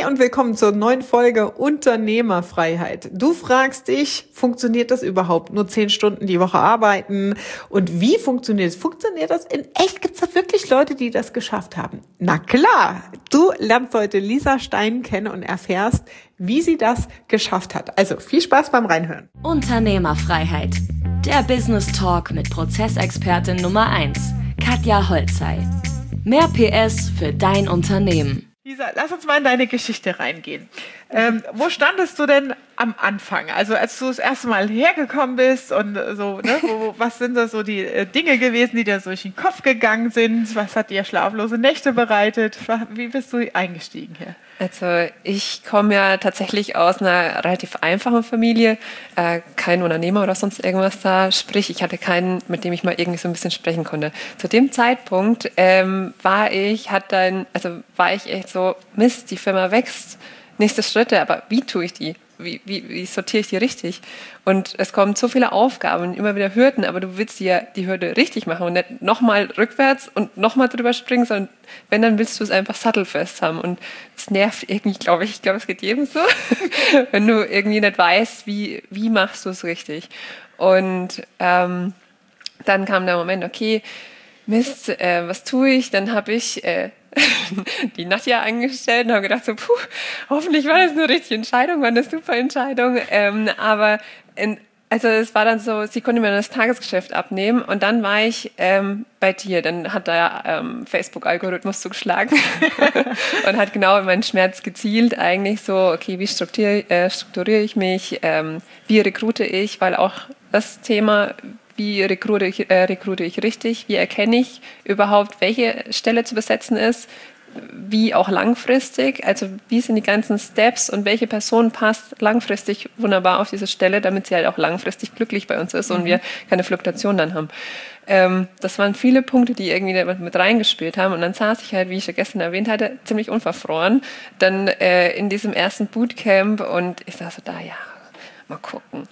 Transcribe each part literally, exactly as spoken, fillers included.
und willkommen zur neuen Folge Unternehmerfreiheit. Du fragst dich, funktioniert das überhaupt? Nur zehn Stunden die Woche arbeiten? Und wie funktioniert es? Funktioniert das in echt? Gibt es da wirklich Leute, die das geschafft haben? Na klar, du lernst heute Lisa Stein kennen und erfährst, wie sie das geschafft hat. Also viel Spaß beim Reinhören. Unternehmerfreiheit. Der Business Talk mit Prozessexpertin Nummer eins, Katja Holzei. Mehr P S für dein Unternehmen. Lisa, lass uns mal in deine Geschichte reingehen. Ähm, wo standest du denn am Anfang? Also als du das erste Mal hergekommen bist und so, ne, wo, was sind da so die äh, Dinge gewesen, die dir so durch den Kopf gegangen sind? Was hat dir schlaflose Nächte bereitet? Wie bist du eingestiegen hier? Also ich komme ja tatsächlich aus einer relativ einfachen Familie, äh, kein Unternehmer oder sonst irgendwas da, sprich ich hatte keinen, mit dem ich mal irgendwie so ein bisschen sprechen konnte. Zu dem Zeitpunkt ähm, war ich, hat dann, also war ich echt so, Mist, die Firma wächst, nächste Schritte, aber wie tue ich die? Wie, wie, wie sortiere ich die richtig? Und es kommen so viele Aufgaben, immer wieder Hürden, aber du willst ja die Hürde richtig machen und nicht nochmal rückwärts und nochmal drüber springen, sondern wenn, dann willst du es einfach sattelfest haben. Und es nervt irgendwie, glaube ich, ich glaube, es geht jedem so, wenn du irgendwie nicht weißt, wie, wie machst du es richtig. Und ähm, dann kam der Moment, okay, Mist, äh, was tue ich? Dann habe ich äh, die Nadja angestellt und habe gedacht, so, puh, hoffentlich war das eine richtige Entscheidung, war eine super Entscheidung. Ähm, aber in, also es war dann so, sie konnte mir das Tagesgeschäft abnehmen und dann war ich ähm, bei dir. Dann hat der ähm, Facebook-Algorithmus zugeschlagen und hat genau in meinen Schmerz gezielt. Eigentlich so, okay, wie strukturiere, äh, strukturiere ich mich, ähm, wie rekrute ich, weil auch das Thema, wie rekrute ich, äh, rekrute ich richtig, wie erkenne ich überhaupt, welche Stelle zu besetzen ist, wie auch langfristig, also wie sind die ganzen Steps und welche Person passt langfristig wunderbar auf diese Stelle, damit sie halt auch langfristig glücklich bei uns ist und mhm. wir keine Fluktuation dann haben. Ähm, das waren viele Punkte, die irgendwie mit reingespielt haben und dann saß ich halt, wie ich ja gestern erwähnt hatte, ziemlich unverfroren, dann äh, in diesem ersten Bootcamp und ich saß so da, ja, mal gucken.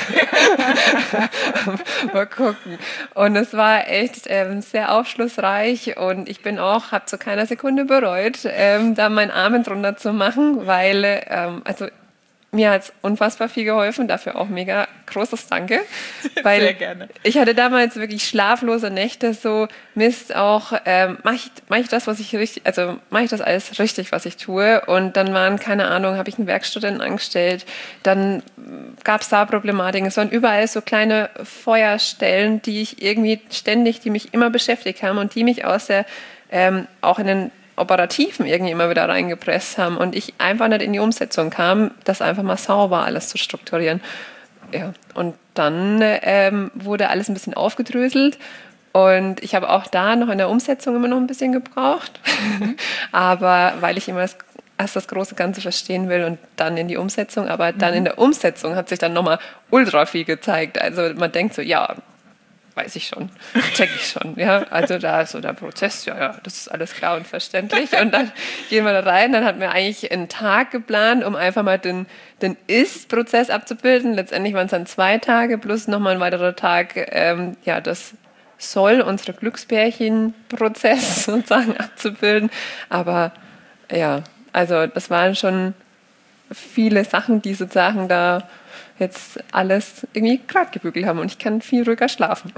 mal gucken. Und es war echt ähm, sehr aufschlussreich und ich bin auch, habe zu keiner Sekunde bereut, ähm, da meinen Arm drunter zu machen, weil, ähm, also mir hat es unfassbar viel geholfen, dafür auch mega großes Danke. Weil Sehr gerne. Ich hatte damals wirklich schlaflose Nächte, so Mist auch, ähm, mache ich, mach ich das, was ich richtig, also mache ich das alles richtig, was ich tue. Und dann waren, keine Ahnung, habe ich einen Werkstudenten angestellt, dann gab es da Problematiken. Es waren überall so kleine Feuerstellen, die ich irgendwie ständig, die mich immer beschäftigt haben und die mich aus der, ähm, auch in den Operativen irgendwie immer wieder reingepresst haben und ich einfach nicht in die Umsetzung kam, das einfach mal sauber alles zu strukturieren. Ja, und dann ähm, wurde alles ein bisschen aufgedröselt und ich habe auch da noch in der Umsetzung immer noch ein bisschen gebraucht, mhm. aber weil ich immer das, erst das große Ganze verstehen will und dann in die Umsetzung, aber dann mhm. in der Umsetzung hat sich dann nochmal ultra viel gezeigt. Also man denkt so, ja, weiß ich schon, check ich schon, ja, also da ist so der Prozess, ja, ja, das ist alles klar und verständlich und dann gehen wir da rein, dann hatten wir eigentlich einen Tag geplant, um einfach mal den, den Ist-Prozess abzubilden, letztendlich waren es dann zwei Tage plus nochmal ein weiterer Tag, ähm, ja, das soll unsere Glückspärchen-Prozess sozusagen abzubilden, aber ja, also das waren schon viele Sachen, die sozusagen da jetzt alles irgendwie gerade gebügelt haben und ich kann viel ruhiger schlafen.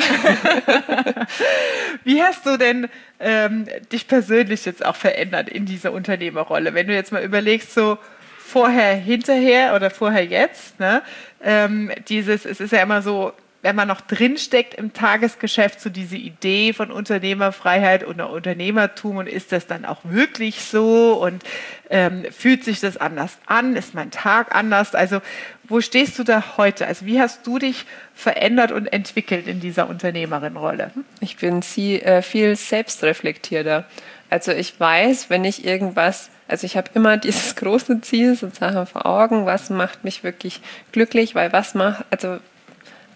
Wie hast du denn ähm, dich persönlich jetzt auch verändert in dieser Unternehmerrolle? Wenn du jetzt mal überlegst, so vorher, hinterher oder vorher, jetzt, ne? Ähm, dieses, es ist ja immer so, wenn man noch drinsteckt im Tagesgeschäft, so diese Idee von Unternehmerfreiheit oder Unternehmertum und ist das dann auch wirklich so und ähm, fühlt sich das anders an, ist mein Tag anders? Also wo stehst du da heute? Also wie hast du dich verändert und entwickelt in dieser Unternehmerin-Rolle? Ich bin sie, äh, viel selbstreflektierter. Also ich weiß, wenn ich irgendwas, also ich habe immer dieses große Ziel sozusagen vor Augen, was macht mich wirklich glücklich, weil was macht, also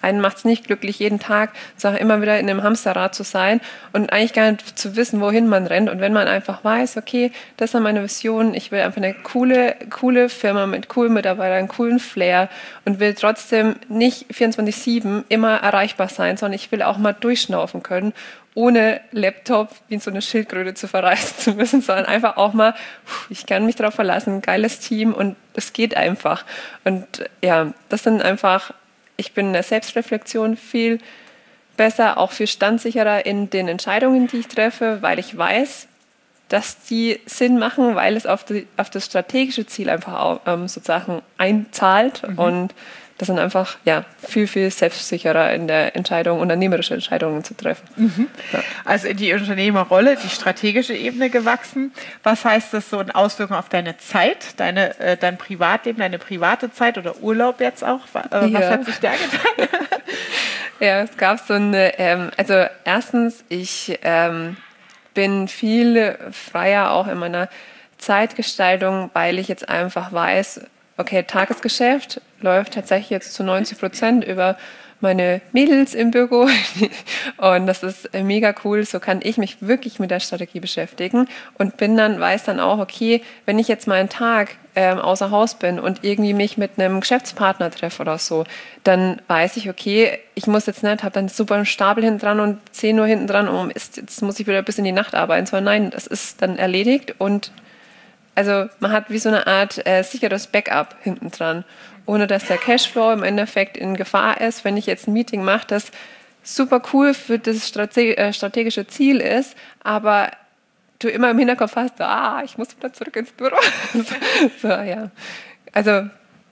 einen macht es nicht glücklich, jeden Tag sag, immer wieder in einem Hamsterrad zu sein und eigentlich gar nicht zu wissen, wohin man rennt. Und wenn man einfach weiß, okay, das ist meine Vision, ich will einfach eine coole, coole Firma mit coolen Mitarbeitern, einen coolen Flair und will trotzdem nicht vierundzwanzig sieben immer erreichbar sein, sondern ich will auch mal durchschnaufen können, ohne Laptop wie in so eine Schildkröte zu verreisen zu müssen, sondern einfach auch mal, ich kann mich darauf verlassen, ein geiles Team und es geht einfach. Und ja, das sind einfach, ich bin in der Selbstreflexion viel besser, auch viel standsicherer in den Entscheidungen, die ich treffe, weil ich weiß, dass die Sinn machen, weil es auf, die, auf das strategische Ziel einfach auch, ähm, sozusagen einzahlt mhm. und das sind einfach ja, viel, viel selbstsicherer in der Entscheidung, unternehmerische Entscheidungen zu treffen. Mhm. Ja. Also in die Unternehmerrolle, die strategische Ebene gewachsen. Was heißt das so in Auswirkungen auf deine Zeit, deine, äh, dein Privatleben, deine private Zeit oder Urlaub jetzt auch? Was ja. hat sich da getan? Ja, es gab so eine, ähm, also erstens, ich ähm, bin viel freier auch in meiner Zeitgestaltung, weil ich jetzt einfach weiß, okay, Tagesgeschäft läuft tatsächlich jetzt zu neunzig Prozent über meine Mädels im Büro und das ist mega cool. So kann ich mich wirklich mit der Strategie beschäftigen und bin dann, weiß dann auch, okay, wenn ich jetzt mal einen Tag ähm, außer Haus bin und irgendwie mich mit einem Geschäftspartner treffe oder so, dann weiß ich, okay, ich muss jetzt nicht, habe dann super einen Stapel hinten dran und zehn Uhr hinten dran, um ist, jetzt muss ich wieder bis in die Nacht arbeiten, sondern nein, das ist dann erledigt und also man hat wie so eine Art äh, sicheres Backup hinten dran, ohne dass der Cashflow im Endeffekt in Gefahr ist. Wenn ich jetzt ein Meeting mache, das super cool für das strate- äh, strategische Ziel ist, aber du immer im Hinterkopf hast, ah, ich muss wieder zurück ins Büro. so, ja. Also, ja.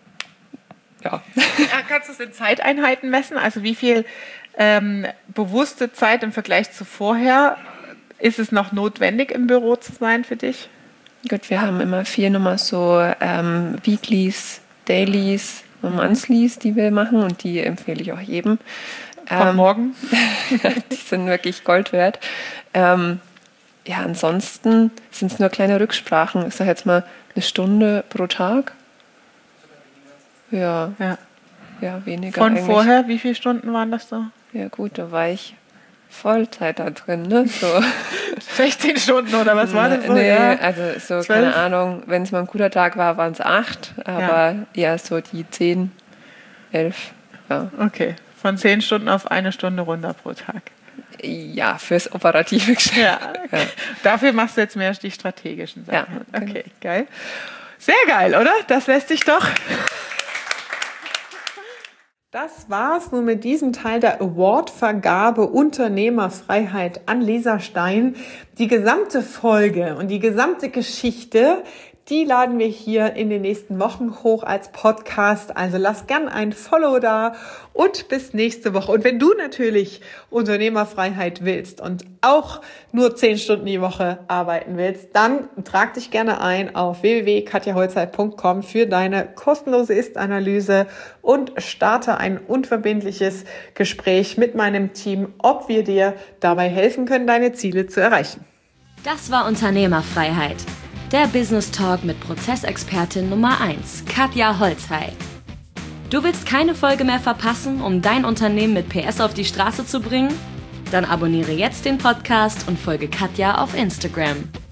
ja. Kannst du es in Zeiteinheiten messen? Also wie viel ähm, bewusste Zeit im Vergleich zu vorher ist es noch notwendig, im Büro zu sein für dich? Gut, wir haben immer vier nochmal so ähm, Weeklies, Dailies und Monthlies, die wir machen und die empfehle ich auch jedem. Von ähm, morgen. Die sind wirklich Gold wert. Ähm, ja, ansonsten sind es nur kleine Rücksprachen. Ich sage jetzt mal eine Stunde pro Tag. Ja, ja, ja weniger Von eigentlich. vorher, wie viele Stunden waren das so? Ja gut, da war ich Vollzeit da drin, ne? So. sechzehn Stunden oder was war das so? Nee, ja. also so, zwölf? Keine Ahnung, wenn es mal ein guter Tag war, waren es acht, aber ja. ja, so die zehn, elf, ja. Okay, von zehn Stunden auf eine Stunde runter pro Tag. Ja, fürs operative Geschäft. Ja, okay. ja. Dafür machst du jetzt mehr die strategischen Sachen. Ja, okay, genau. Geil. Sehr geil, oder? Das lässt sich doch... Das war's nun mit diesem Teil der Award-Vergabe Unternehmerfreiheit an Lisa Stein. Die gesamte Folge und die gesamte Geschichte, die laden wir hier in den nächsten Wochen hoch als Podcast. Also lass gern ein Follow da und bis nächste Woche. Und wenn du natürlich Unternehmerfreiheit willst und auch nur zehn Stunden die Woche arbeiten willst, dann trag dich gerne ein auf w w w punkt katja holzeit punkt com für deine kostenlose Ist-Analyse und starte ein unverbindliches Gespräch mit meinem Team, ob wir dir dabei helfen können, deine Ziele zu erreichen. Das war Unternehmerfreiheit. Der Business Talk mit Prozessexpertin Nummer eins, Katja Holzhey. Du willst keine Folge mehr verpassen, um dein Unternehmen mit P S auf die Straße zu bringen? Dann abonniere jetzt den Podcast und folge Katja auf Instagram.